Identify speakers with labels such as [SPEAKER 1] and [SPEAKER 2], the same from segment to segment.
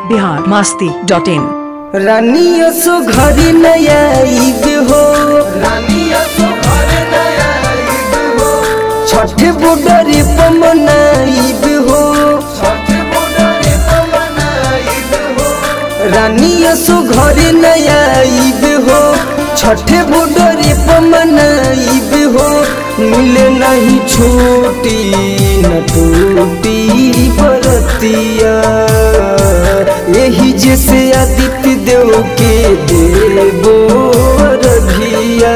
[SPEAKER 1] biharmasti.in।
[SPEAKER 2] रानिया सो घरी नया ईद हो,
[SPEAKER 3] रानिया सो घर नया ईद हो,
[SPEAKER 2] छठ बॉर्डर पे मनाईब हो।
[SPEAKER 3] छठ बॉर्डर पे मनाईब हो,
[SPEAKER 2] रानिया सो घरी नया ईद हो, छठ बॉर्डर पे मनाईब हो। मिले नहीं छूटी न टूटी बरतिया, यही जैसे आदित्य देव के देवो रघिया।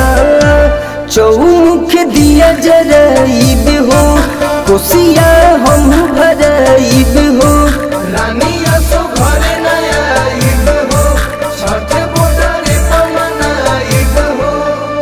[SPEAKER 2] चौमुख दिया जराइब हो, कोसिया हम भराइब हो।
[SPEAKER 3] रानिया सो घर नया ईद हो, छठ बॉर्डर पे मनाईब हो।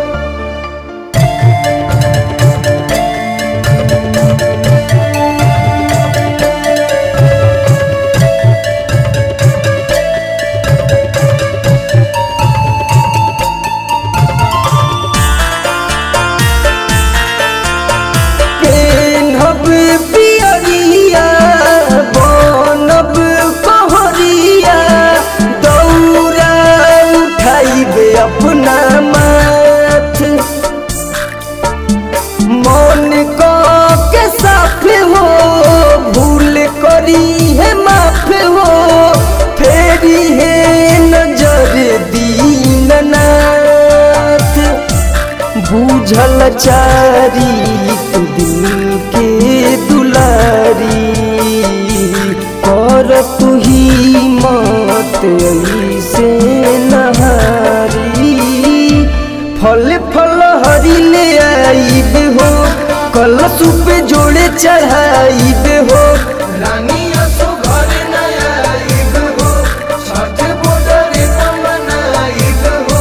[SPEAKER 2] पेन्हब पियरिया बनब कहरिया, दौरा उठाइबे अपना माथ। मन के साफ हो, भूल करी है माफ हो, फेरी है नजर दीननाथ। बूझल चारी तू दिल के दुलारी, कर तू ही मत ऐसे नहारी। फल फल हरी ले आईब हो, कलश पे जोड़े चढ़ाईब हो।
[SPEAKER 3] रानिया सो घर नया ईद हो, छठ बॉर्डर पे मनाईब हो।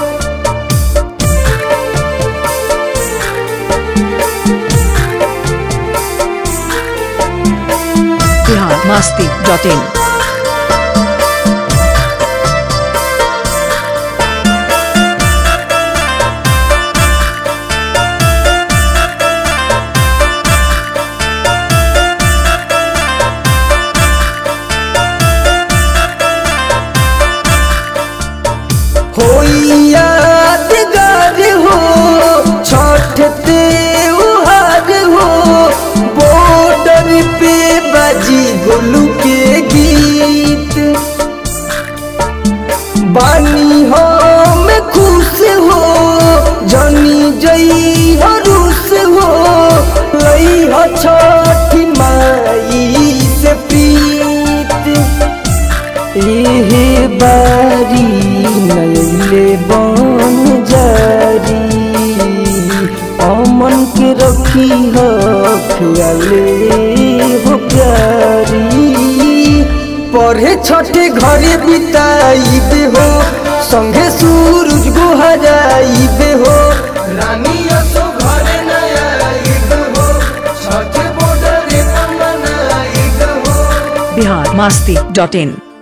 [SPEAKER 1] biharmasti.in।
[SPEAKER 2] होई यादगार हो, छठ त्योहार हो, बॉर्डर पे बाजी गोलू के गीत। बानी हम खुश हो, जनी जई हरूस हो, लई हो छठ माई से प्रीत। एहे बारी नैले बन जारी, अमन के रखी हो ख्याले हो प्यारी। पढ़े छठे घरे बिताईब हो, संगे सूरज गुहराईब हो।
[SPEAKER 3] रानिया सो घर नया ईद हो, छठ बॉर्डर पे मनाईब हो।
[SPEAKER 1] biharmasti.in।